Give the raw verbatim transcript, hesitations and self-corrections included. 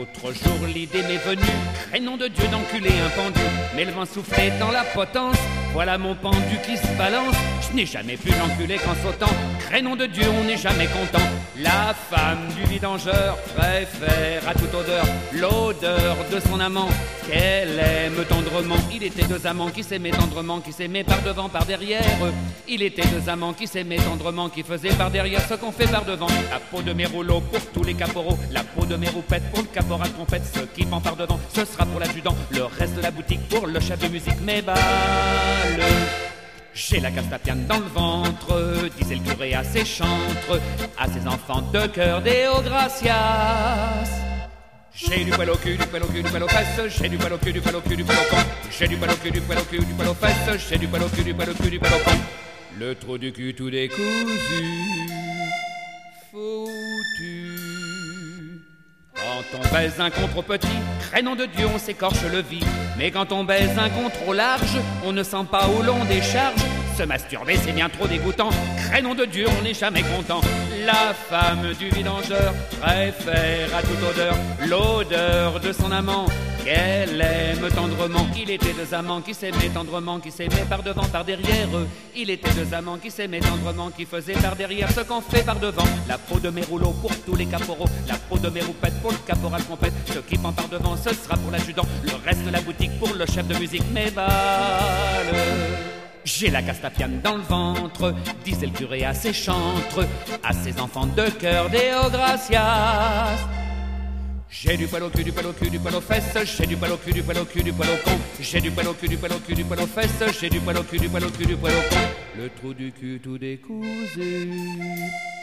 L'autre jour l'idée m'est venue, crénom de Dieu d'enculer un pendu. Mais le vent soufflait dans la potence, voilà mon pendu qui se balance. Je n'ai jamais pu l'enculer qu'en sautant, crénom de Dieu on n'est jamais content. La femme du vidangeur préfère à toute odeur l'odeur de son amant qu'elle aime tendrement. Il était deux amants qui s'aimaient tendrement, qui s'aimaient par devant, par derrière. Il était deux amants qui s'aimaient tendrement, qui faisaient par derrière ce qu'on fait par devant. La peau de mes rouleaux pour tous les caporaux, la peau de mes roupettes pour le caporal trompette. Ce qui vend par devant, ce sera pour l'adjudant, le reste de la boutique pour le chef de musique. Mes balles, j'ai la castapiane dans le ventre, disait le curé à ses chantres, à ses enfants de cœur Deo gracias. J'ai du poil au cul, du poil au cul, du poil aux fesses, j'ai du poil au cul, du poil au cul, du poil au con. J'ai du poil au cul, du poil au cul, du poil aux fesses, j'ai du poil au cul, du poil au cul, du poil au con. Le trou du cul tout décousu, foutu. Quand on baise un con trop petit, crénom de Dieu on s'écorche le vide. Mais quand on baise un con trop large, on ne sent pas où l'on décharge. Se masturber c'est bien trop dégoûtant, crénom de Dieu on n'est jamais content. La femme du vidangeur préfère à toute odeur l'odeur de son amant qu'elle aime tendrement. Il était deux amants qui s'aimaient tendrement, qui s'aimaient par devant, par derrière. Il était deux amants qui s'aimaient tendrement, qui faisaient par derrière ce qu'on fait par devant. La peau de mes rouleaux pour tous les caporaux, la peau de mes roupettes pour le caporal trompette. Ce qui pend par devant, ce sera pour l'adjudant, le reste de la boutique pour le chef de musique. Mes balles, j'ai la castapiane dans le ventre, disait le curé à ses chantres, à ses enfants de cœur Deo gracias. J'ai du poil au cul, du poil au cul, du poil aux fesses, j'ai du poil au cul, du poil au cul, du poil au con. J'ai du poil au cul, du poil au cul, du poil aux fesses, j'ai du poil au cul, du poil au cul, du poil au con. Le trou du cul tout décousu.